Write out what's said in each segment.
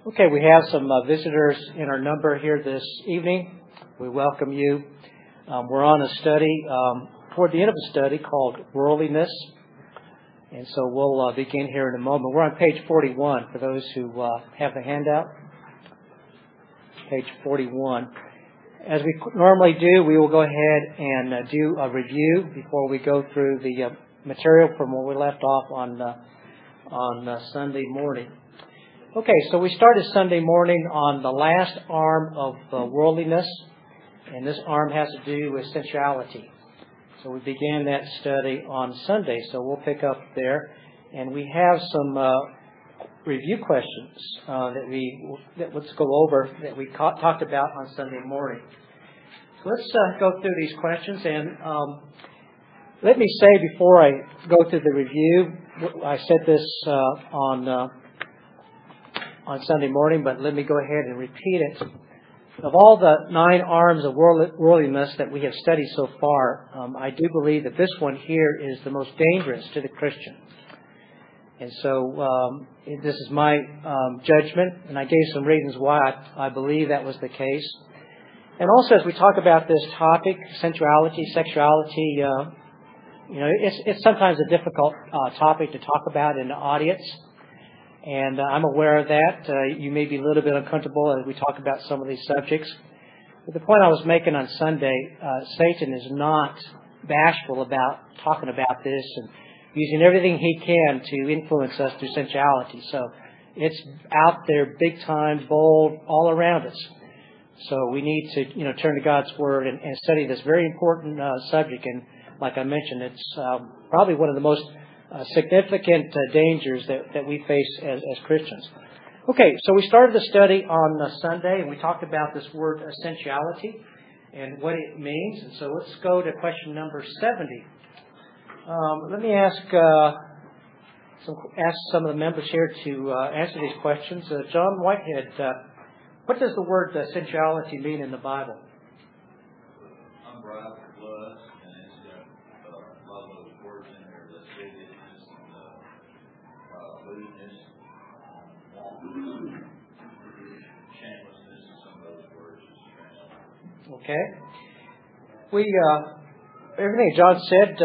Okay, we have some visitors in our number here this evening. We welcome you. We're on a study, toward the end of a study called Worldliness. And so we'll begin here in a moment. We're on page 41 for those who have the handout. Page 41. As we normally do, we will go ahead and do a review before we go through the material from where we left off on Sunday morning. Okay, so we started Sunday morning on the last arm of worldliness, and this arm has to do with sensuality. So we began that study on Sunday, so we'll pick up there, and we have some review questions let's go over that we talked about on Sunday morning. So let's go through these questions, and let me say before I go through the review, I said this on Sunday morning, but let me go ahead and repeat it. Of all the 9 arms of worldliness that we have studied so far, I do believe that this one here is the most dangerous to the Christian. And so this is my judgment, and I gave some reasons why I believe that was the case. And also, as we talk about this topic, sensuality, sexuality, it's sometimes a difficult topic to talk about in the audience. And I'm aware of that. You may be a little bit uncomfortable as we talk about some of these subjects. But the point I was making on Sunday, Satan is not bashful about talking about this and using everything he can to influence us through sensuality. So it's out there big time, bold, all around us. So we need to turn to God's Word and study this very important subject. And like I mentioned, it's probably one of the most significant dangers that we face as Christians. Okay, so we started the study on Sunday, and we talked about this word sensuality and what it means. And so let's go to question number 70. Let me ask some of the members here to answer these questions. John Whitehead, what does the word sensuality mean in the Bible? Unbridled lust, and it's got a lot of those words in there, the wickedness and lewdness, shamelessness, and some of those words is translated. Okay. Everything John said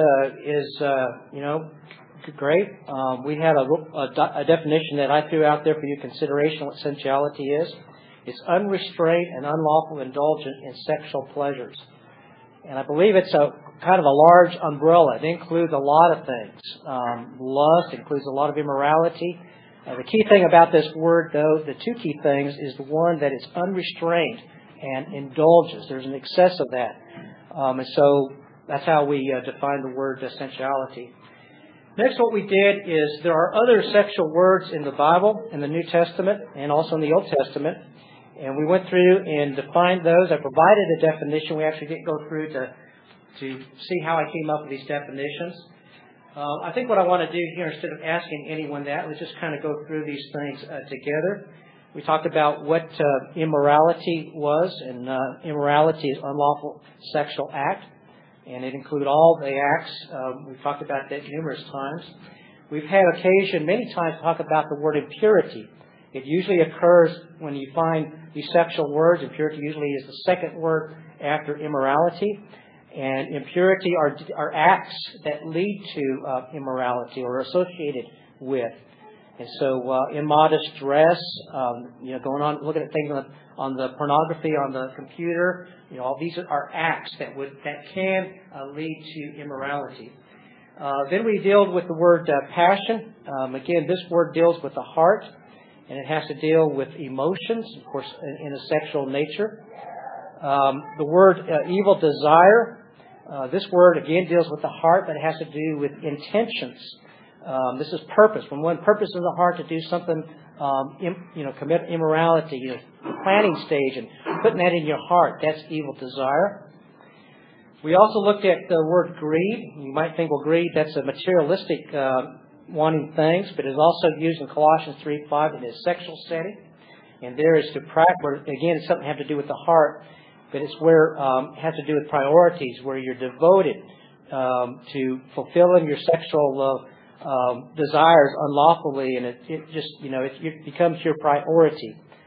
is great. We had a definition that I threw out there for your consideration what sensuality is. It's unrestrained and unlawful indulgence in sexual pleasures. And I believe it's a kind of a large umbrella. It includes a lot of things. Lust includes a lot of immorality. The key thing about this word, though, the 2 key things, is the one that it's unrestrained and indulges. There's an excess of that. And so that's how we define the word sensuality. Next, what we did is there are other sexual words in the Bible, in the New Testament, and also in the Old Testament. And we went through and defined those. I provided a definition. We actually didn't go through to see how I came up with these definitions. I think what I want to do here, instead of asking anyone that, let's just kind of go through these things together. We talked about what immorality was, and immorality is unlawful sexual act, and it includes all the acts. We've talked about that numerous times. We've had occasion many times to talk about the word impurity. It usually occurs when you find these sexual words. Impurity usually is the second word after immorality. And impurity are acts that lead to immorality or are associated with. And so immodest dress, going on, looking at things on the pornography on the computer, all these are acts that can lead to immorality. Then we dealt with the word passion. Again, this word deals with the heart. And it has to deal with emotions, of course, in a sexual nature. The word evil desire, this word again deals with the heart, but it has to do with intentions. This is purpose. When one purposes in the heart to do something, commit immorality, the planning stage and putting that in your heart, that's evil desire. We also looked at the word greed. You might think, well, greed, that's a materialistic wanting things, but it's also used in Colossians 3:5 in a sexual setting. And there is to practice, again, it's something that has to do with the heart, but it's where it has to do with priorities, where you're devoted to fulfilling your sexual desires unlawfully, and it becomes your priority.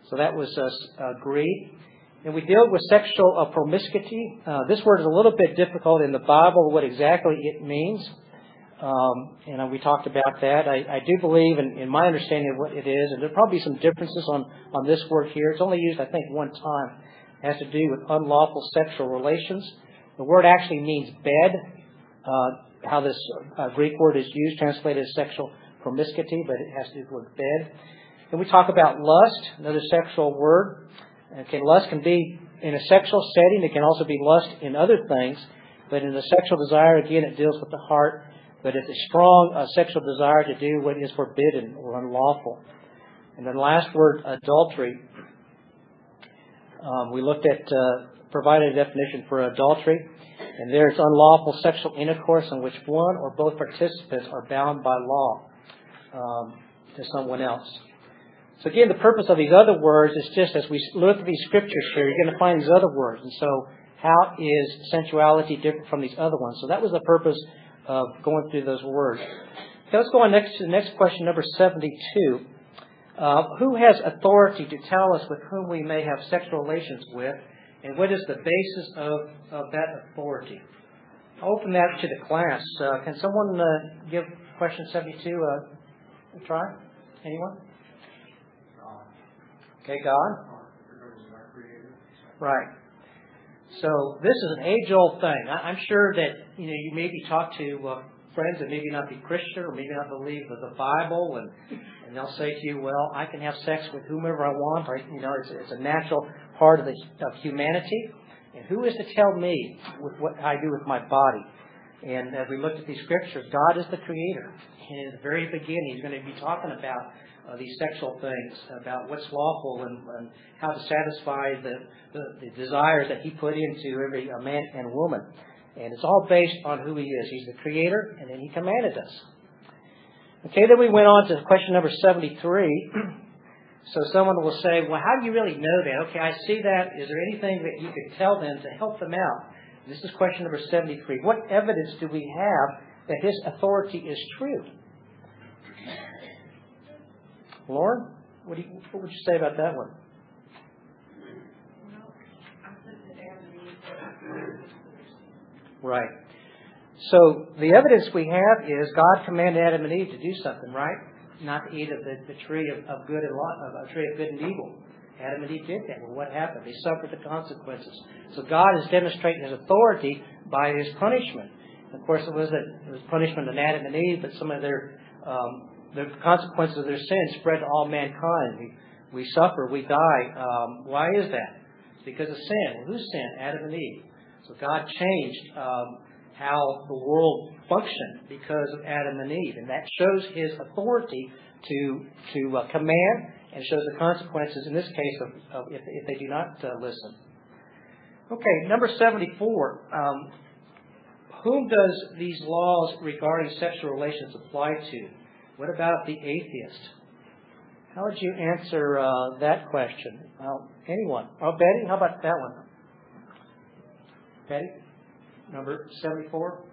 So that was agreed. And we deal with sexual promiscuity. This word is a little bit difficult in the Bible, what exactly it means. And we talked about that. I do believe, in my understanding of what it is, and there'll probably be some differences on this word here. It's only used, I think, one time. It has to do with unlawful sexual relations. The word actually means bed, how this Greek word is used, translated as sexual promiscuity, but it has to do with bed. And we talk about lust, another sexual word. Okay, lust can be in a sexual setting. It can also be lust in other things. But in the sexual desire, again, it deals with the heart. But it's a strong sexual desire to do what is forbidden or unlawful. And then last word, adultery. We looked at, provided a definition for adultery. And there it's unlawful sexual intercourse in which one or both participants are bound by law to someone else. So again, the purpose of these other words is just as we look at these scriptures here, you're going to find these other words. And so how is sensuality different from these other ones? So that was the purpose of going through those words. Okay, let's go on next to the next question, number 72. Who has authority to tell us with whom we may have sexual relations with, and what is the basis of that authority? I'll open that to the class. Can someone give question 72 a try? Anyone? Okay, God. Right. So this is an age-old thing. I'm sure that you maybe talk to friends that maybe not be Christian or maybe not believe the Bible, and they'll say to you, "Well, I can have sex with whomever I want." Right? It's a natural part of humanity. And who is to tell me with what I do with my body? And as we looked at these scriptures, God is the Creator. And at the very beginning, He's going to be talking about these sexual things, about what's lawful and how to satisfy the desires that He put into every man and woman. And it's all based on who He is. He's the Creator, and then He commanded us. Okay, then we went on to question number 73. So someone will say, well, how do you really know that? Okay, I see that. Is there anything that you could tell them to help them out? This is question number 73. What evidence do we have that His authority is true? Lauren, what would you say about that one? Right. So the evidence we have is God commanded Adam and Eve to do something, right? Not to eat of the tree of good and tree of good and evil. Adam and Eve did that. Well, what happened? They suffered the consequences. So God is demonstrating His authority by His punishment. Of course, it was punishment on Adam and Eve, but some of the consequences of their sin spread to all mankind. We suffer, we die. Why is that? It's because of sin. Well, who sinned? Adam and Eve. So God changed how the world functioned because of Adam and Eve, and that shows His authority to command, and shows the consequences in this case of if they do not listen. Okay, number 74. Whom does these laws regarding sexual relations apply to? What about the atheist? How would you answer that question? Anyone? Oh, Betty, how about that one? Betty? Number 74?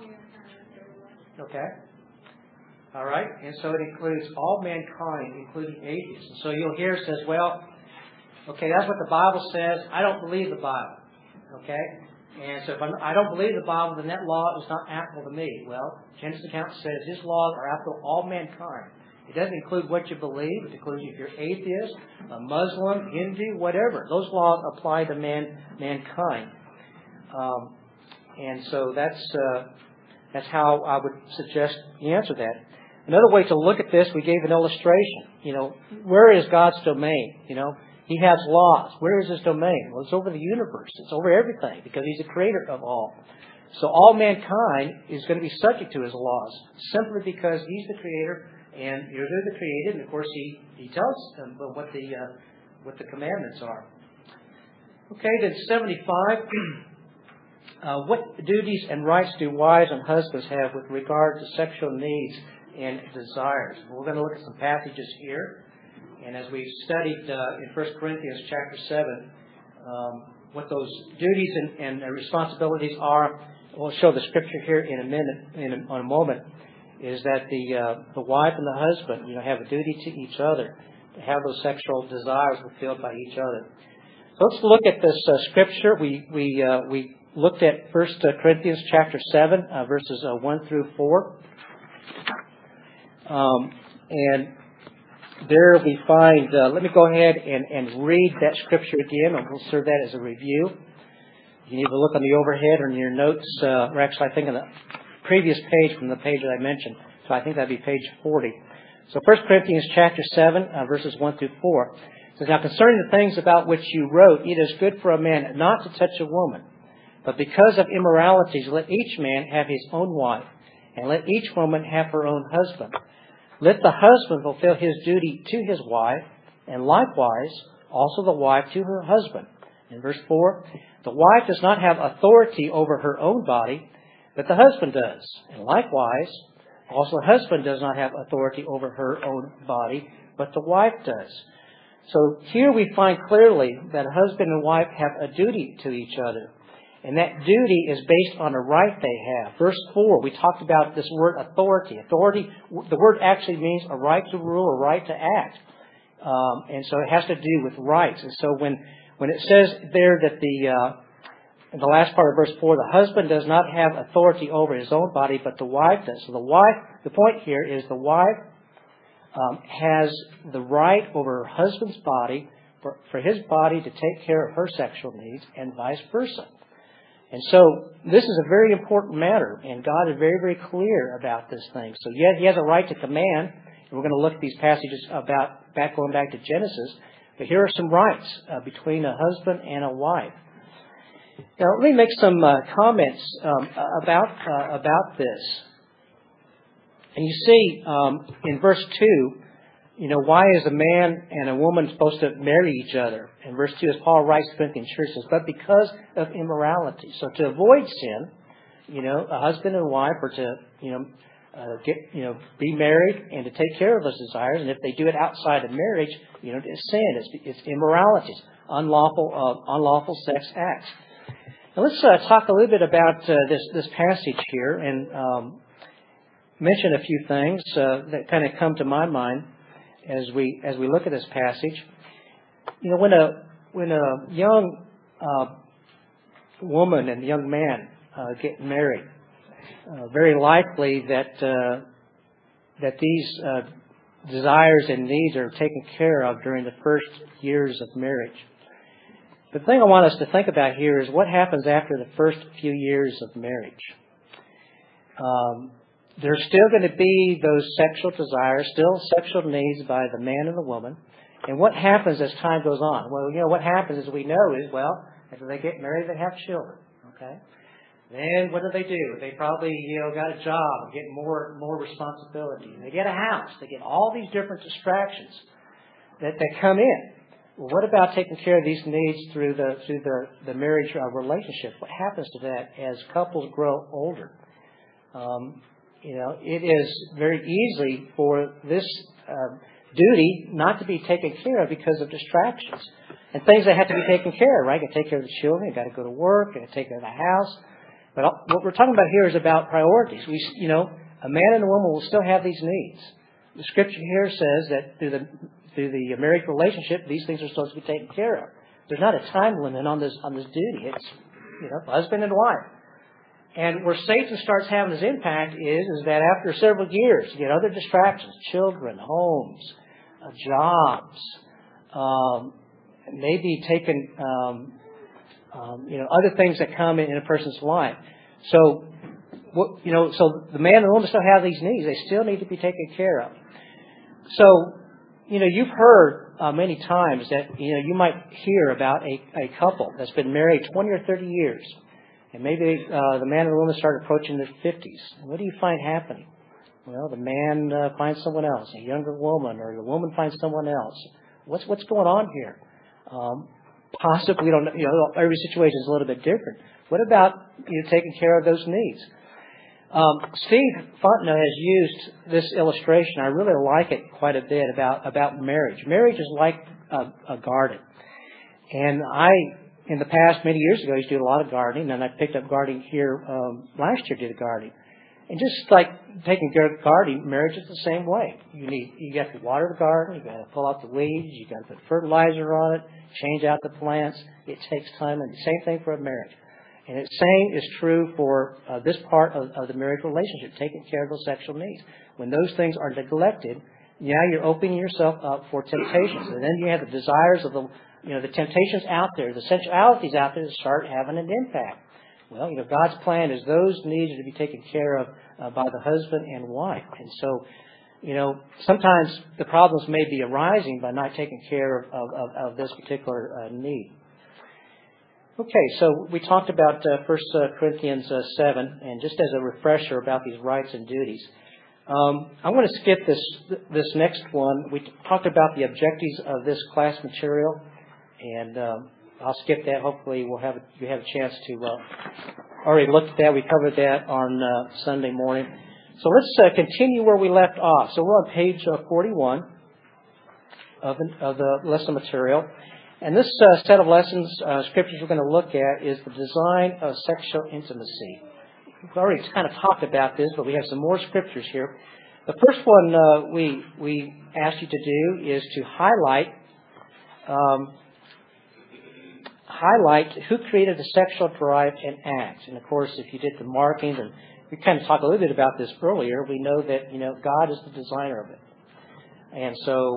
Okay. All right. And so it includes all mankind, including atheists. And so you'll hear it says, well, okay, that's what the Bible says. I don't believe the Bible. Okay? And so if I don't believe the Bible, then that law is not applicable to me. Well, Genesis account says His laws are applicable to all mankind. It doesn't include what you believe. It includes if you're atheist, a Muslim, Hindu, whatever. Those laws apply to mankind. And so that's how I would suggest you answer that. Another way to look at this, we gave an illustration. Where is God's domain? He has laws. Where is His domain? Well, it's over the universe. It's over everything because He's the creator of all. So all mankind is going to be subject to His laws simply because He's the creator and you're the created. And of course, He tells them what the commandments are. Okay, then 75. What duties and rights do wives and husbands have with regard to sexual needs and desires? We're going to look at some passages here. And as we've studied in 1 Corinthians chapter 7, what those duties and responsibilities are, we'll show the scripture here in a minute, in a moment, is that the wife and the husband, have a duty to each other have those sexual desires fulfilled by each other. So let's look at this scripture. We looked at 1 Corinthians chapter 7, verses 1 through 4. And there we find, let me go ahead and read that scripture again, and we'll serve that as a review. You need to look on the overhead or in your notes, or actually I think on the previous page from the page that I mentioned. So I think that'd be page 40. So 1 Corinthians chapter 7, verses 1 through 4. It says, "Now concerning the things about which you wrote, it is good for a man not to touch a woman. But because of immoralities, let each man have his own wife, and let each woman have her own husband. Let the husband fulfill his duty to his wife, and likewise also the wife to her husband." In verse 4, "The wife does not have authority over her own body, but the husband does. And likewise, also the husband does not have authority over her own body, but the wife does." So here we find clearly that a husband and wife have a duty to each other. And that duty is based on a right they have. Verse 4, we talked about this word authority. Authority, the word actually means a right to rule, a right to act. And so it has to do with rights. And so when it says there that in the last part of verse 4, the husband does not have authority over his own body, but the wife does. So the point here is the wife has the right over her husband's body for his body to take care of her sexual needs and vice versa. And so this is a very important matter, and God is very, very clear about this thing. So yet he has a right to command, and we're going to look at these passages going back to Genesis, but here are some rights between a husband and a wife. Now let me make some comments about this. And you see in verse 2, why is a man and a woman supposed to marry each other? In verse 2, as Paul writes to the Corinthian church, says, "But because of immorality." So to avoid sin, a husband and wife are to, be married and to take care of those desires. And if they do it outside of marriage, it's sin. It's immoralities, unlawful sex acts. Now let's talk a little bit about this passage here and mention a few things that kind of come to my mind as we look at this passage. When a young woman and young man get married, very likely that these desires and needs are taken care of during the first years of marriage. The thing I want us to think about here is what happens after the first few years of marriage. There's still going to be those sexual desires, still sexual needs by the man and the woman. And what happens as time goes on? Well, what happens as we know is, after they get married, they have children. Okay? Then what do? They probably, got a job, get more responsibility. They get a house. They get all these different distractions that come in. Well, what about taking care of these needs through the marriage relationship? What happens to that as couples grow older? It is very easy for this duty not to be taken care of because of distractions and things that have to be taken care of, right? You got to take care of the children, you got to go to work, you got to take care of the house. But what we're talking about here is about priorities. A man and a woman will still have these needs. The scripture here says that through the marriage relationship, these things are supposed to be taken care of. There's not a time limit on this duty. It's husband and wife. And where Satan starts having his impact is that after several years, you get other distractions, children, homes, jobs, maybe taking, other things that come in a person's life. So, so the man and the woman still have these needs. They still need to be taken care of. So, you've heard many times that, you might hear about a couple that's been married 20 or 30 years. And maybe the man and the woman start approaching their 50s. And what do you find happening? Well, the man finds someone else, a younger woman, or the woman finds someone else. What's going on here? Possibly, we don't know. Every situation is a little bit different. What about taking care of those needs? Steve Fontenot has used this illustration. I really like it quite a bit about marriage. Marriage is like a garden, and in the past, many years ago, I used to do a lot of gardening, and I picked up gardening here last year, did gardening. And just like taking care of the garden, marriage is the same way. You got to water the garden, you got to pull out the weeds, you got to put fertilizer on it, change out the plants. It takes time, and the same thing for a marriage. And the same is true for this part of the marriage relationship, taking care of those sexual needs. When those things are neglected, now you're opening yourself up for temptations, and then you have the desires of the temptations out there, the sensualities out there that start having an impact. Well, God's plan is those needs are to be taken care of by the husband and wife. And so, sometimes the problems may be arising by not taking care of this particular need. Okay, so we talked about 1 Corinthians 7, and just as a refresher about these rights and duties. I'm going to skip this next one. We talked about the objectives of this class material, and I'll skip that. Hopefully, you have a chance to already look at that. We covered that on Sunday morning. So let's continue where we left off. So we're on page 41 of the lesson material. And this set of lessons, scriptures we're going to look at is the design of sexual intimacy. We've already kind of talked about this, but we have some more scriptures here. The first one we asked you to do is to highlight who created the sexual drive and act. And of course, if you did the markings, and we kind of talked a little bit about this earlier, we know that God is the designer of it, and so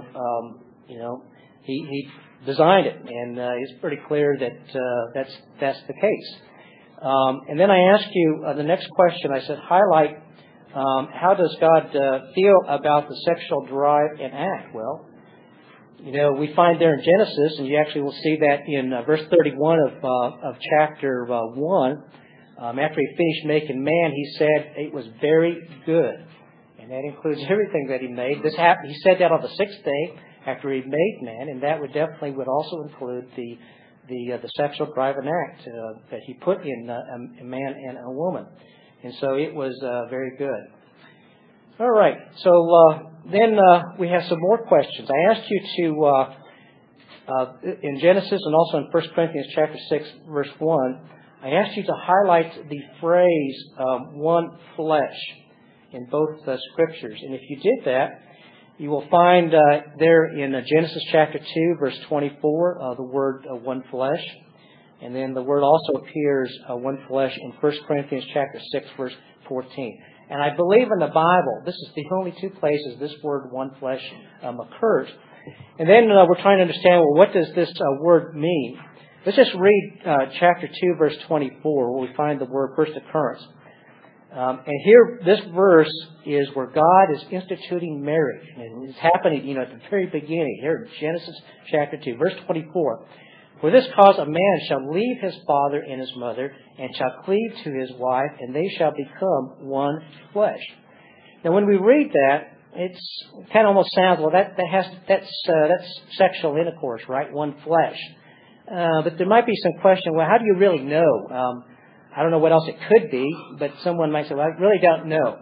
He designed it, and it's pretty clear that that's the case. And then I asked you the next question. I said, highlight how does God feel about the sexual drive and act? Well, we find there in Genesis, and you actually will see that in verse 31 of chapter 1. After he finished making man, he said it was very good, and that includes everything that he made. This happened. He said that on the sixth day after he made man, and that would also include the sexual drive and act that he put in a man and a woman. And so it was very good. All right. So then we have some more questions. I asked you to, in Genesis and also in 1 Corinthians chapter 6, verse 1, I asked you to highlight the phrase one flesh in both scriptures. And if you did that, you will find there in Genesis chapter 2, verse 24, the word one flesh. And then the word also appears, one flesh, in 1 Corinthians chapter 6, verse 14. And I believe in the Bible, this is the only two places this word one flesh occurs. And then we're trying to understand, well, what does this word mean? Let's just read chapter 2, verse 24, where we find the word first occurrence. And here, this verse is where God is instituting marriage. And it's happening, at the very beginning, here in Genesis chapter 2, verse 24. For this cause a man shall leave his father and his mother, and shall cleave to his wife, and they shall become one flesh. Now, when we read that, it's kind of almost sounds, well, that's sexual intercourse, right? One flesh. But there might be some question, well, how do you really know? I don't know what else it could be, but someone might say, well, I really don't know.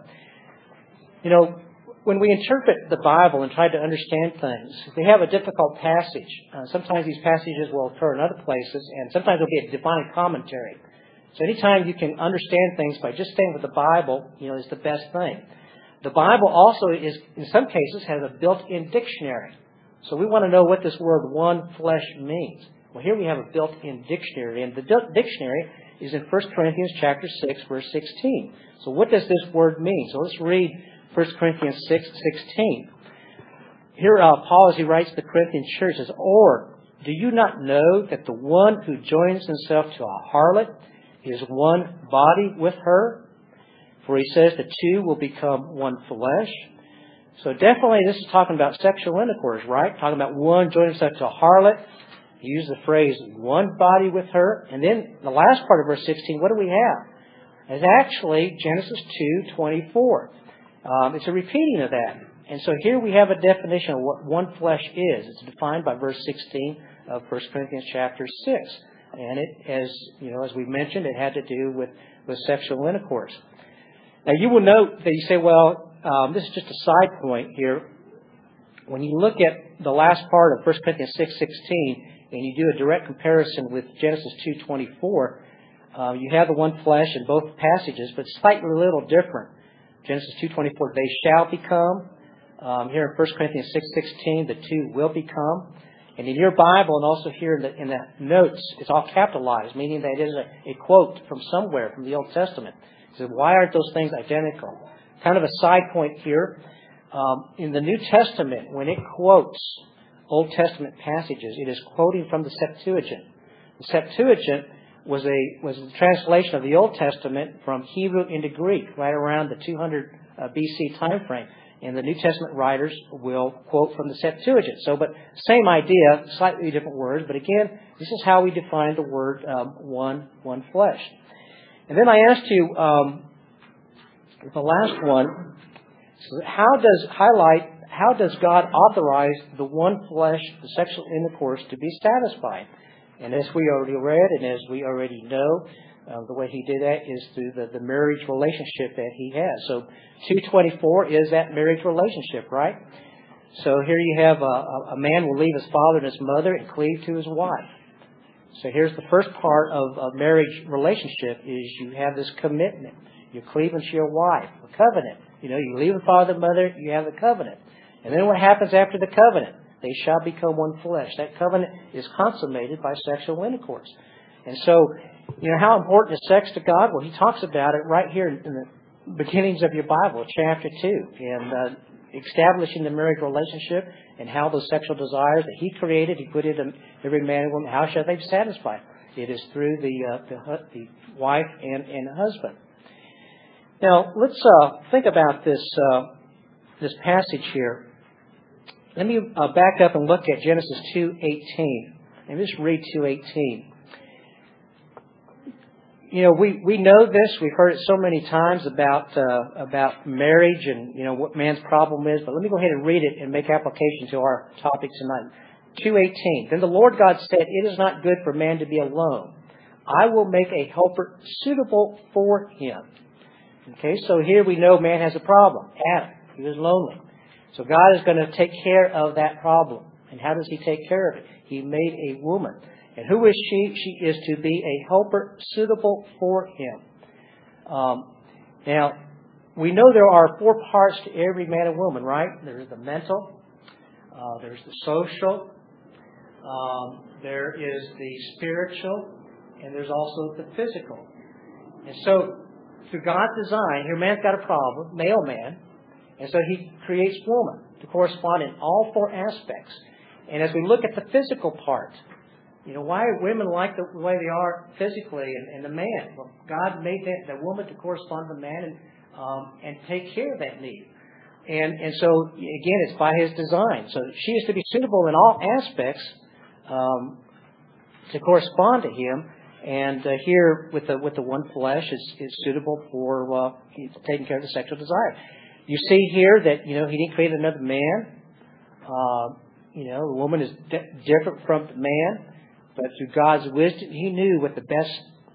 When we interpret the Bible and try to understand things, we have a difficult passage. Sometimes these passages will occur in other places, and sometimes there'll be a divine commentary. So anytime you can understand things by just staying with the Bible, is the best thing. The Bible also is, in some cases, has a built-in dictionary. So we want to know what this word one flesh means. Well, here we have a built-in dictionary, and the dictionary is in 1 Corinthians chapter 6, verse 16. So what does this word mean? So let's read 1 Corinthians 6:16. Here Paul, as he writes to the Corinthian church, says, or do you not know that the one who joins himself to a harlot is one body with her? For he says the two will become one flesh. So definitely this is talking about sexual intercourse, right? Talking about one joining himself to a harlot. He used the phrase one body with her. And then the last part of verse 16, what do we have? It's actually Genesis 2:24. It's a repeating of that. And so here we have a definition of what one flesh is. It's defined by verse 16 of 1 Corinthians chapter 6. And it, as we mentioned, it had to do with sexual intercourse. Now you will note that you say, well, this is just a side point here. When you look at the last part of 1 Corinthians 6:16, and you do a direct comparison with Genesis 2:24, you have the one flesh in both passages, but slightly a little different. Genesis 2:24, they shall become. Here in 1 Corinthians 6:16, the two will become. And in your Bible and also here in the notes, it's all capitalized, meaning that it is a quote from somewhere from the Old Testament. So why aren't those things identical? Kind of a side point here. In the New Testament, when it quotes Old Testament passages, it is quoting from the Septuagint. The Septuagint was the translation of the Old Testament from Hebrew into Greek, right around the 200 BC time frame. And the New Testament writers will quote from the Septuagint. But same idea, slightly different words. But again, this is how we define the word one flesh. And then I asked you the last one. How does God authorize the one flesh, the sexual intercourse, to be satisfied? And as we already read, and as we already know, the way He did that is through the marriage relationship that He has. So 2:24 is that marriage relationship, right? So here you have a man will leave his father and his mother and cleave to his wife. So here's the first part of marriage relationship is you have this commitment. You're cleaving to your wife, a covenant. You leave the father and mother, you have the covenant. And then what happens after the covenant? They shall become one flesh. That covenant is consummated by sexual intercourse. And so, how important is sex to God? Well, He talks about it right here in the beginnings of your Bible, chapter 2, and establishing the marriage relationship and how those sexual desires that He created, He put into every man and woman, how shall they be satisfied? It is through the wife and the husband. Now, let's think about this passage here. Let me back up and look at Genesis 2:18. And just read 2:18. We know this. We've heard it so many times about marriage and what man's problem is. But let me go ahead and read it and make application to our topic tonight. 2:18. Then the Lord God said, "It is not good for man to be alone. I will make a helper suitable for him." Okay, so here we know man has a problem. Adam, he was lonely. So God is going to take care of that problem. And how does He take care of it? He made a woman. And who is she? She is to be a helper suitable for him. Now, we know there are 4 parts to every man and woman, right? There's the mental, there's the social, there is the spiritual, and there's also the physical. And so, through God's design, here man's got a problem, male man, and so He creates woman to correspond in all 4 aspects. And as we look at the physical part, why are women like the way they are physically and the man? Well, God made the woman to correspond to the man and take care of that need. And so, again, it's by His design. So she is to be suitable in all aspects to correspond to Him. And here, with the one flesh, is suitable for taking care of the sexual desire. You see here that, He didn't create another man. The woman is different from the man. But through God's wisdom, He knew what the best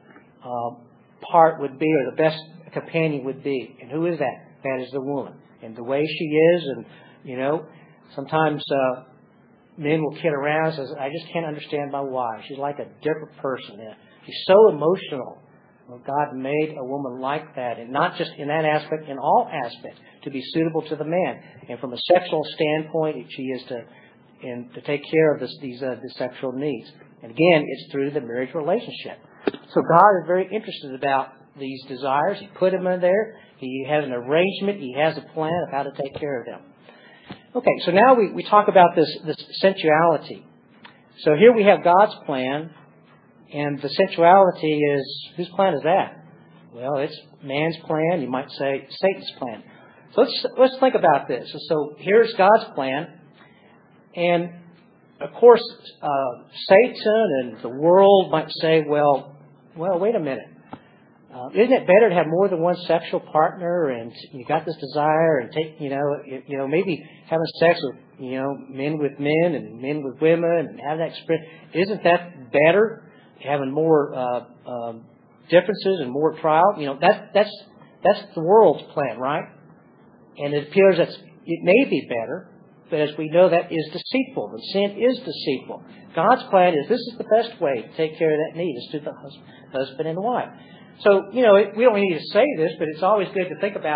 part would be, or the best companion would be. And who is that? That is the woman. And the way she is, and, sometimes men will kid around and says, "I just can't understand my wife. She's like a different person. She's so emotional." Well, God made a woman like that, and not just in that aspect, in all aspects, to be suitable to the man. And from a sexual standpoint, she is to take care of these sexual needs. And again, it's through the marriage relationship. So God is very interested about these desires. He put them in there. He has an arrangement. He has a plan of how to take care of them. Okay, so now we talk about this sensuality. So here we have God's plan. And the sensuality is, whose plan is that? Well, it's man's plan. You might say Satan's plan. So let's think about this. So here's God's plan. And, of course, Satan and the world might say, well, wait a minute. Isn't it better to have more than one sexual partner, and you got this desire, and take, maybe having sex with, men with men and men with women and have that experience. Isn't that better? Having more differences and more trial, that's the world's plan, right? And it appears that it may be better, but as we know, that is deceitful. The sin is deceitful. God's plan is this is the best way to take care of that need, is through the husband and the wife. So, we don't need to say this, but it's always good to think about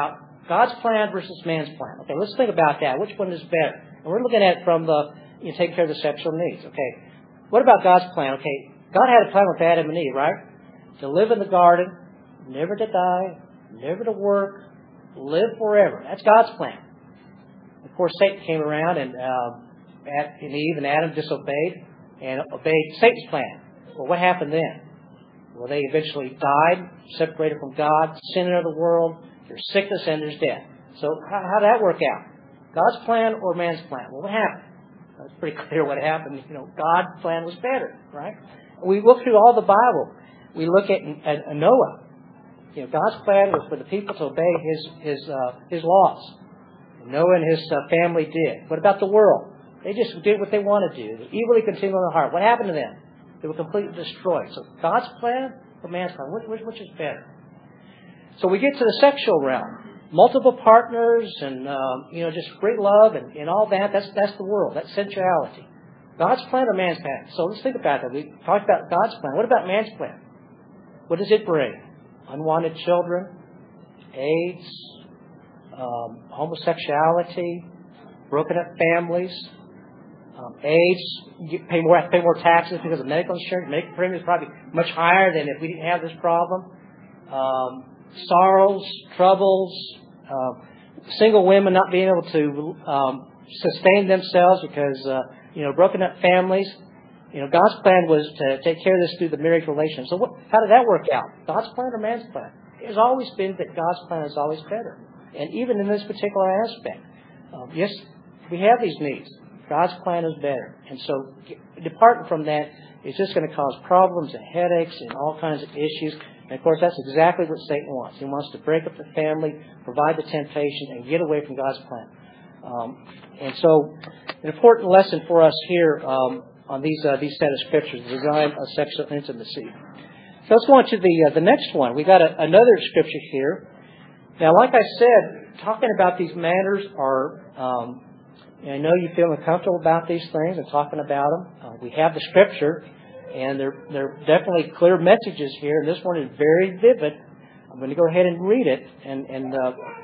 God's plan versus man's plan. Okay, let's think about that. Which one is better? And we're looking at it from taking care of the sexual needs. Okay, what about God's plan? Okay, God had a plan with Adam and Eve, right? To live in the garden, never to die, never to work, live forever. That's God's plan. Of course, Satan came around and Eve and Adam disobeyed and obeyed Satan's plan. Well, what happened then? Well, they eventually died, separated from God, sin into the world, there's sickness and there's death. So how did that work out? God's plan or man's plan? Well, what happened? It's pretty clear what happened. God's plan was better, right? We look through all the Bible. We look at Noah. God's plan was for the people to obey his laws. Noah and his family did. What about the world? They just did what they wanted to do. They evilly continued in their heart. What happened to them? They were completely destroyed. So God's plan or man's plan? Which is better? So we get to the sexual realm. Multiple partners and, just great love and all that. That's the world. That's sensuality. God's plan or man's plan? So let's think about that. We talked about God's plan. What about man's plan? What does it bring? Unwanted children, AIDS, homosexuality, broken up families, AIDS. You pay more taxes because of medical insurance. Medical premium is probably much higher than if we didn't have this problem. Sorrows, troubles, single women not being able to sustain themselves because broken up families. God's plan was to take care of this through the marriage relationship. So how did that work out? God's plan or man's plan? It's always been that God's plan is always better. And even in this particular aspect, yes, we have these needs. God's plan is better. And so departing from that is just going to cause problems and headaches and all kinds of issues. And, of course, that's exactly what Satan wants. He wants to break up the family, provide the temptation, and get away from God's plan. And so an important lesson for us here on these set of scriptures, the design of sexual intimacy. So let's go on to the next one. We got another scripture here. Now, like I said, talking about these matters are, I know you feel uncomfortable about these things and talking about them. We have the scripture, and they're definitely clear messages here. And this one is very vivid. I'm going to go ahead and read it, and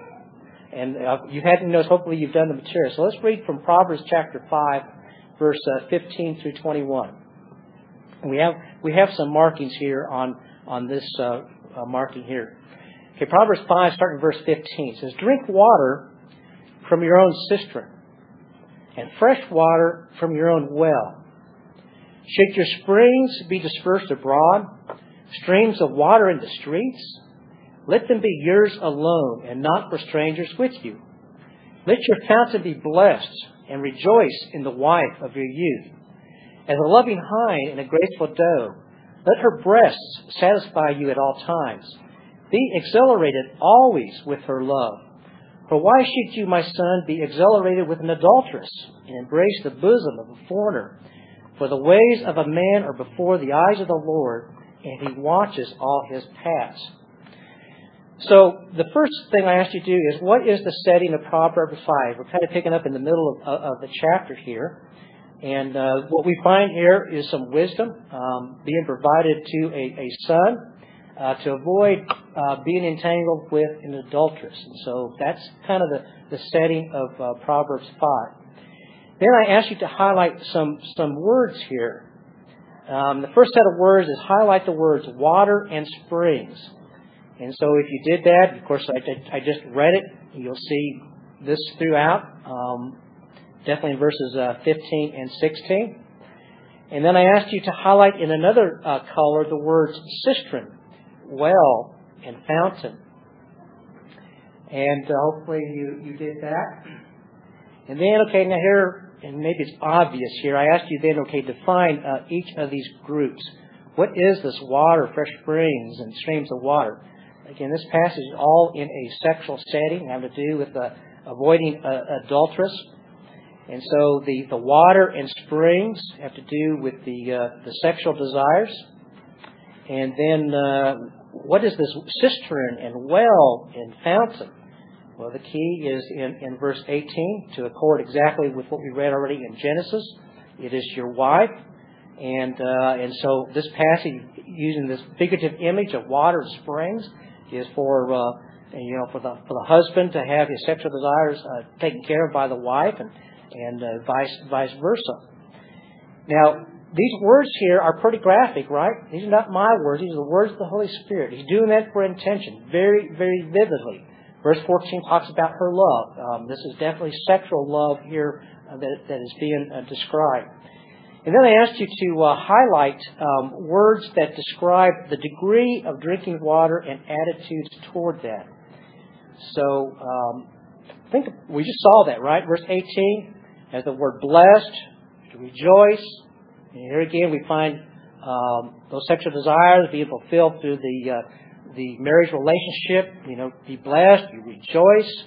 you had to notice. Hopefully, you've done the material. So let's read from Proverbs chapter 5, verse 15 through 21. And we have some markings here on this marking here. Okay, Proverbs 5, starting in verse 15, says, "Drink water from your own cistern, and fresh water from your own well. Should your springs be dispersed abroad, streams of water in the streets, let them be yours alone, and not for strangers with you. Let your fountain be blessed, and rejoice in the wife of your youth. As a loving hind and a graceful doe, let her breasts satisfy you at all times. Be exhilarated always with her love. For why should you, my son, be exhilarated with an adulteress, and embrace the bosom of a foreigner? For the ways of a man are before the eyes of the Lord, and He watches all his paths." So the first thing I asked you to do is, what is the setting of Proverbs 5? We're kind of picking up in the middle of the chapter here. And what we find here is some wisdom being provided to a son to avoid being entangled with an adulteress. And so that's kind of the setting of Proverbs 5. Then I asked you to highlight some words here. The first set of words is highlight the words water and springs. And so if you did that, of course I just read it. You'll see this throughout, definitely in verses 15 and 16. And then I asked you to highlight in another color the words cistern, well, and fountain. And hopefully you did that. And then, okay, now here, and maybe it's obvious here, I asked you then, okay, define each of these groups. What is this water, fresh springs, and streams of water? Again, this passage is all in a sexual setting, having to do with avoiding adulteress. And so the water and springs have to do with the sexual desires. And then what is this cistern and well and fountain? Well, the key is in verse 18 to accord exactly with what we read already in Genesis. It is your wife. And so this passage, using this figurative image of water and springs, is for for the husband to have his sexual desires taken care of by the wife, and vice versa. Now, these words here are pretty graphic, right? These are not my words. These are the words of the Holy Spirit. He's doing that for intention, very, very vividly. Verse 14 talks about her love. This is definitely sexual love here that is being described. And then I asked you to highlight words that describe the degree of drinking water and attitudes toward that. So, I think we just saw that, right? Verse 18 has the word blessed, to rejoice. And here again we find those sexual desires being fulfilled through the marriage relationship. Be blessed, you rejoice.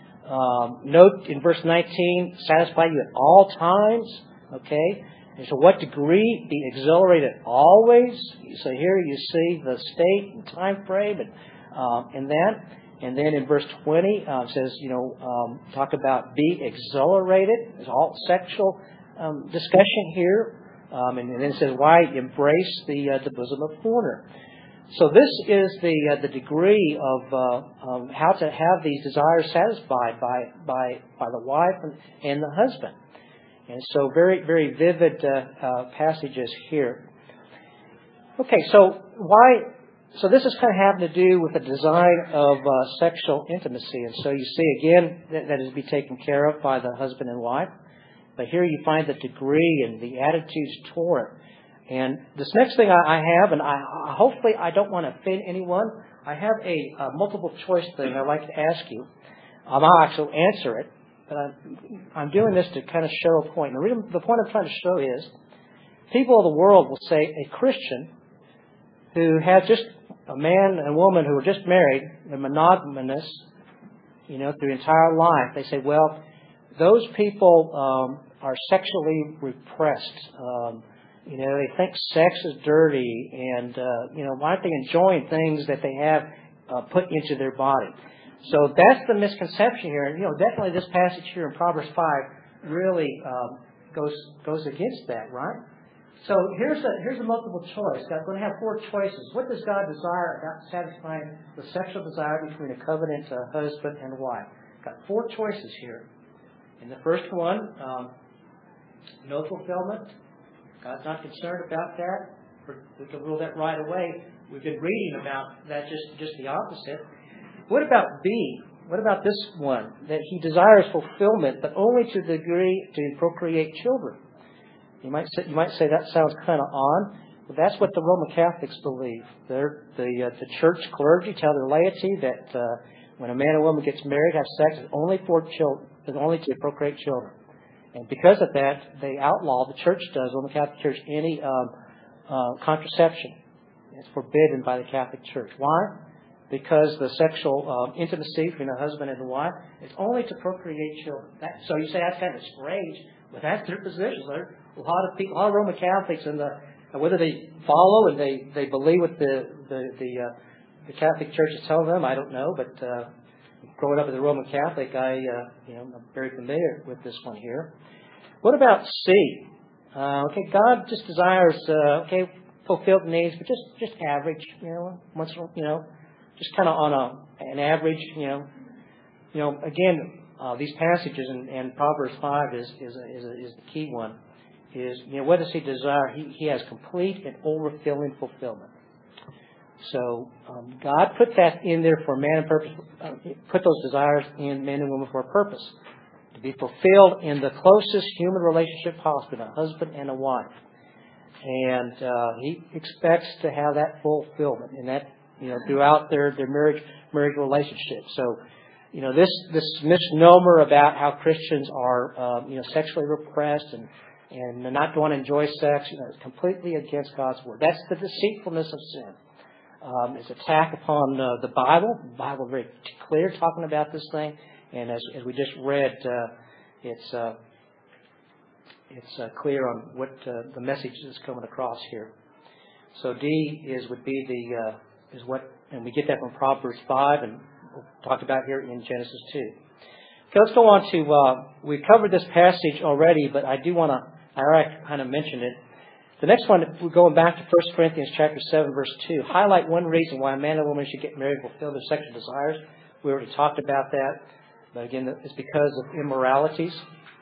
Note in verse 19, satisfy you at all times. Okay? And to what degree? Be exhilarated always. So here you see the state and time frame and that. And then in verse 20 it says, talk about be exhilarated. There's all sexual discussion here. And then it says, why embrace the bosom of foreigner. So this is the degree of how to have these desires satisfied by the wife and the husband. And so very, very vivid passages here. Okay, so this is kind of having to do with the design of sexual intimacy. And so you see again that is to be taken care of by the husband and wife. But here you find the degree and the attitudes toward it. And this next thing I have, and hopefully I don't want to offend anyone, I have a multiple choice thing I'd like to ask you. I'll actually answer it, but I'm doing this to kind of show a point. And the point I'm trying to show is, people of the world will say a Christian who has just a man and a woman who are just married, they're monogamous, through the entire life. They say, well, those people are sexually repressed. They think sex is dirty, and why aren't they enjoying things that they have put into their body? So that's the misconception here. And definitely this passage here in Proverbs 5 really goes against that, right? So here's a multiple choice. I'm going to have four choices. What does God desire about satisfying the sexual desire between a covenant husband and wife? Got four choices here. And the first one, no fulfillment. God's not concerned about that. We can rule that right away. We've been reading about that, just the opposite. What about B? What about this one? That He desires fulfillment, but only to the degree to procreate children. You might say that sounds kind of odd, but that's what the Roman Catholics believe. The church clergy tell their laity that when a man and woman gets married, have sex, it's only for children, it's only to procreate children. And because of that, they outlaw, the church does, Roman Catholic Church, any contraception. It's forbidden by the Catholic Church. Why? Because the sexual intimacy between a husband and a wife is only to procreate children. So you say that's kind of strange, but that's their position. There are a lot of Roman Catholics, and whether they follow and they believe what the Catholic Church is telling them, I don't know. But growing up as a Roman Catholic, I'm very familiar with this one here. What about C? God just desires fulfill the needs, but just average, just kind of on an average, again, these passages and Proverbs 5 is the key one. What does He desire? He has complete and overfilling fulfillment. So God put that in there for man and purpose. Put those desires in men and women for a purpose, to be fulfilled in the closest human relationship possible, a husband and a wife. And He expects to have that fulfillment, and that throughout their marriage relationship. So this misnomer about how Christians are sexually repressed and not going to enjoy sex, is completely against God's word. That's the deceitfulness of sin. It's an attack upon the Bible. The Bible is very clear talking about this thing, and as we just read, it's clear on what the message is coming across here. So D would be and we get that from Proverbs 5, and we'll talk about here in Genesis 2. Okay, let's go on to we covered this passage already, but I already kind of mentioned it. The next one, we're going back to 1 Corinthians chapter 7, verse 2. Highlight one reason why a man and woman should get married to fulfill their sexual desires. We already talked about that. But again, it's because of immoralities.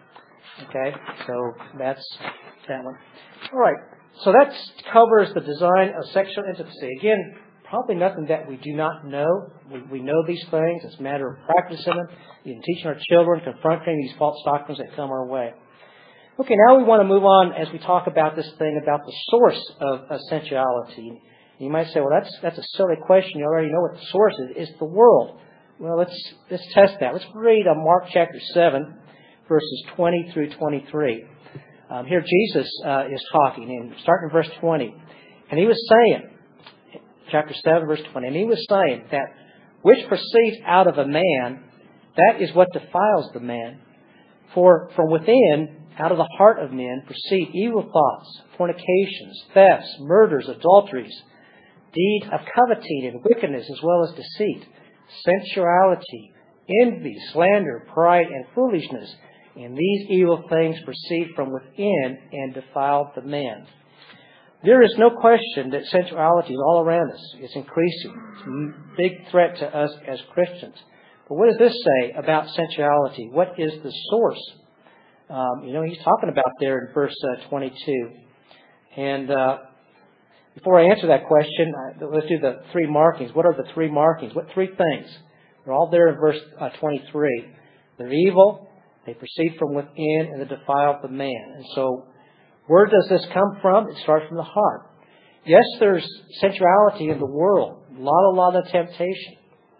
Okay, so that's that one. All right, so that covers the design of sexual intimacy. Again, probably nothing that we do not know. We know these things. It's a matter of practicing them, even teaching our children, confronting these false doctrines that come our way. Okay, now we want to move on as we talk about this thing about the source of sensuality. You might say, well, that's a silly question. You already know what the source is. It's the world. Well, let's test that. Let's read Mark chapter 7, verses 20 through 23. Here Jesus is talking, and starting in verse 20. And he was saying, chapter 7, verse 20, and he was saying that which proceeds out of a man, that is what defiles the man. For from within, out of the heart of men, proceed evil thoughts, fornications, thefts, murders, adulteries, deeds of coveting and wickedness, as well as deceit, sensuality, envy, slander, pride, and foolishness. And these evil things proceed from within and defile the man. There is no question that sensuality is all around us. It's increasing. It's a big threat to us as Christians. But what does this say about sensuality? What is the source? He's talking about there in verse 22. And before I answer that question, let's do the three markings. What are the three markings? What three things? They're all there in verse 23. They're evil, they proceed from within, and they defile the man. And so, where does this come from? It starts from the heart. Yes, there's sensuality in the world. A lot of temptation.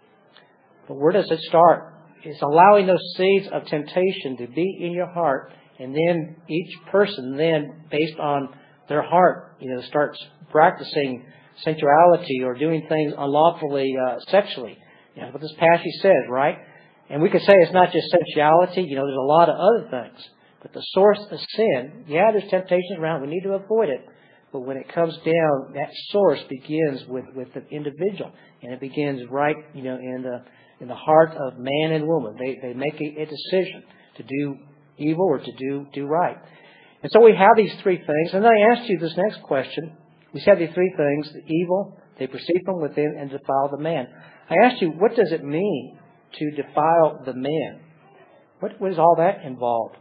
But where does it start? It's allowing those seeds of temptation to be in your heart, and then each person then, based on their heart, starts practicing sensuality or doing things unlawfully sexually. That's what this passage says, right? And we could say it's not just sensuality. There's a lot of other things. But the source of sin, there's temptations around. We need to avoid it. But when it comes down, that source begins with the individual. And it begins right, in the heart of man and woman. They make a decision to do evil or to do right. And so we have these three things. And then I asked you this next question. We said these three things: the evil, they proceed from within, and defile the man. I asked you, what does it mean to defile the man? What is all that involved?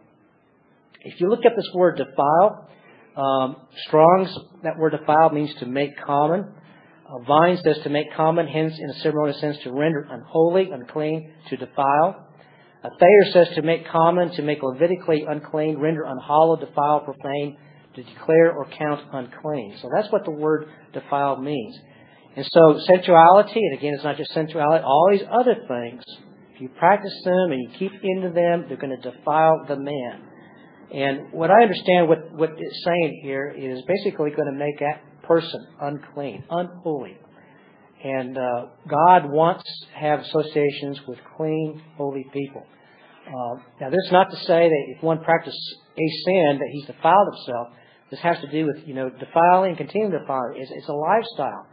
If you look at this word defile, Strong's, that word defile means to make common. Vine says to make common, hence in a ceremonial sense to render unholy, unclean, to defile. Thayer says to make common, to make Levitically unclean, render unhallowed, defile, profane, to declare or count unclean. So that's what the word defile means. And so sensuality, and again it's not just sensuality, all these other things, if you practice them and you keep into them, they're going to defile the man. And what I understand what it's saying here is basically going to make that person unclean, unholy. And God wants to have associations with clean, holy people. Now, this is not to say that if one practices a sin that he's defiled himself. This has to do with defiling and continuing to defile. It's a lifestyle.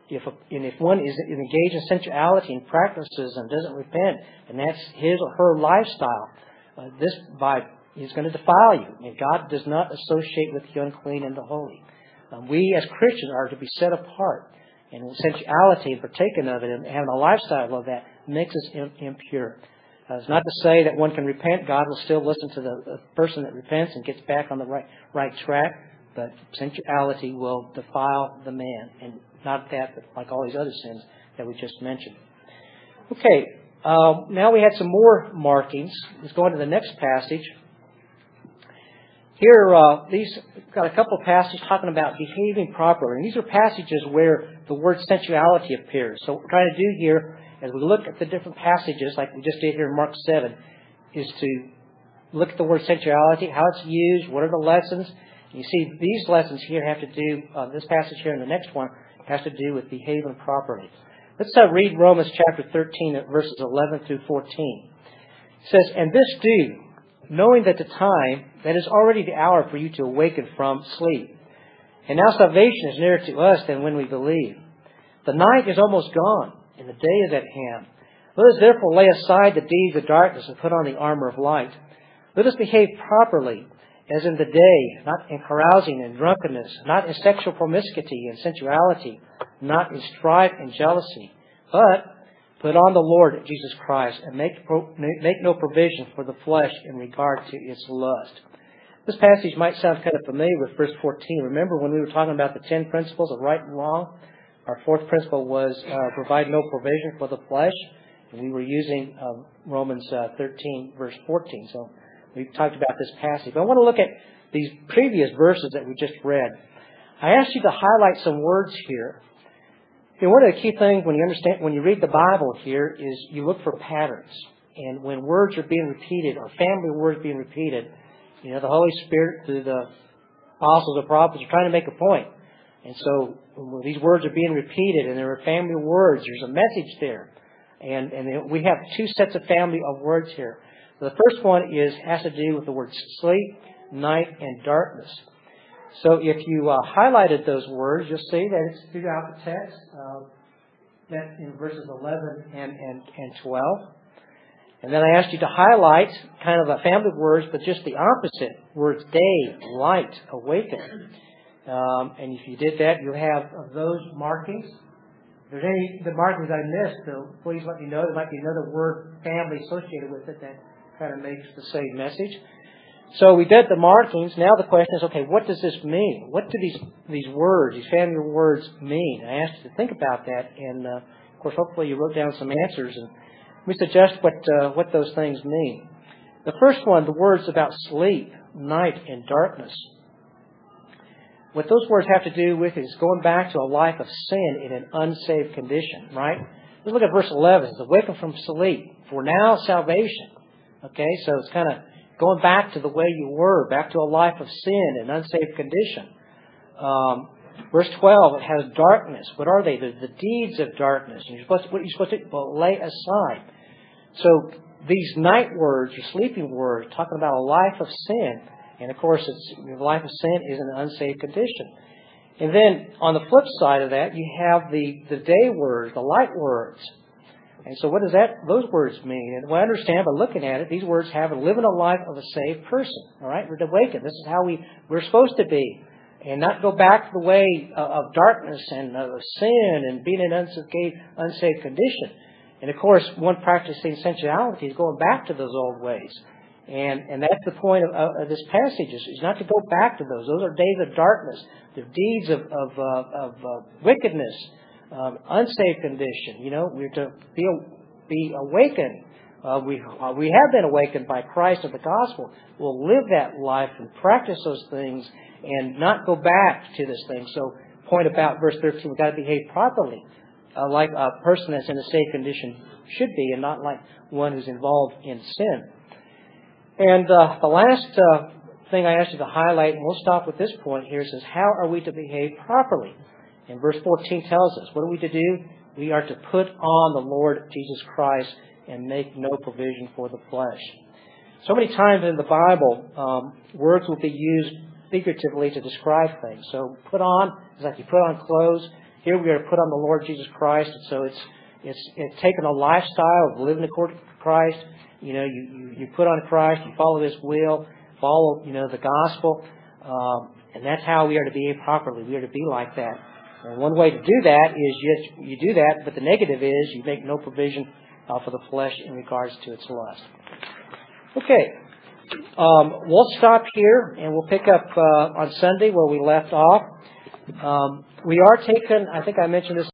If one is engaged in sensuality and practices and doesn't repent, and that's his or her lifestyle, this is going to defile you. And God does not associate with the unclean and the holy. We as Christians are to be set apart. And sensuality and partaking of it and having a lifestyle of that makes us impure. It's not to say that one can repent. God will still listen to the person that repents and gets back on the right track. But sensuality will defile the man. And not that, but like all these other sins that we just mentioned. Okay, now we had some more markings. Let's go on to the next passage. Here, these got a couple of passages talking about behaving properly. And these are passages where the word sensuality appears. So what we're trying to do here, as we look at the different passages, like we just did here in Mark 7, is to look at the word sensuality, how it's used, what are the lessons. You see, these lessons here have to do, this passage here and the next one, has to do with behaving properly. Let's read Romans chapter 13, verses 11 through 14. It says, "And this do, knowing that the time, that is already the hour for you to awaken from sleep. And now salvation is nearer to us than when we believe. The night is almost gone, and the day is at hand. Let us therefore lay aside the deeds of darkness and put on the armor of light. Let us behave properly, as in the day, not in carousing and drunkenness, not in sexual promiscuity and sensuality, not in strife and jealousy, but Put on the Lord Jesus Christ and make no provision for the flesh in regard to its lust. This passage might sound kind of familiar with verse 14. Remember when we were talking about the 10 principles of right and wrong? Our fourth principle was provide no provision for the flesh. And we were using Romans 13, verse 14. So we've talked about this passage. But I want to look at these previous verses that we just read. I asked you to highlight some words here. And one of the key things when you read the Bible here is you look for patterns. And when words are being repeated, or family words being repeated, the Holy Spirit through the apostles or prophets are trying to make a point. And so when these words are being repeated and there are family words, there's a message there. And we have two sets of family of words here. So the first one has to do with the words sleep, night, and darkness. So if you highlighted those words, you'll see that it's throughout the text, that in verses 11 and 12. And then I asked you to highlight kind of a family of words, but just the opposite. Words day, light, awaken. And if you did that, you'll have those markings. If there's any the markings I missed, so please let me know. There might be another word family associated with it that kind of makes the same message. So we did the markings. Now the question is, okay, what does this mean? What do these words, these family words mean? And I asked you to think about that, and of course, hopefully you wrote down some answers, and we suggest what those things mean. The first one, the words about sleep, night, and darkness. What those words have to do with is going back to a life of sin in an unsaved condition, right? Let's look at verse 11. It's awaken from sleep, for now salvation. Okay, so it's kind of going back to the way you were, back to a life of sin in an unsaved condition. Verse 12, it has darkness. What are they? The deeds of darkness. And what you're supposed to lay aside. So these night words, or sleeping words, talking about a life of sin. And of course, the life of sin is an unsaved condition. And then on the flip side of that, you have the day words, the light words. And so what does those words mean? And what I understand by looking at it, these words have living a life of a saved person. All right? We're to awaken. This is how we're supposed to be. And not go back to the way of darkness and of sin and being in an unsaved condition. And of course, one practicing sensuality is going back to those old ways. And that's the point of this passage, is not to go back to those. Those are days of darkness. They're deeds of wickedness. Unsaved condition. We're to be awakened. We have been awakened by Christ of the gospel. We'll live that life and practice those things and not go back to this thing. So, point about verse 13, we've got to behave properly, like a person that's in a saved condition should be, and not like one who's involved in sin. And the last thing I asked you to highlight, and we'll stop with this point here, says, how are we to behave properly? And verse 14 tells us, what are we to do? We are to put on the Lord Jesus Christ and make no provision for the flesh. So many times in the Bible, words will be used figuratively to describe things. So put on is like you put on clothes. Here we are to put on the Lord Jesus Christ. And so it's taken a lifestyle of living according to Christ. You put on Christ, you follow His will, follow the gospel, and that's how we are to behave properly. We are to be like that. And one way to do that is you do that, but the negative is you make no provision for the flesh in regards to its lust. Okay, we'll stop here and we'll pick up on Sunday where we left off. We are taking, I think I mentioned this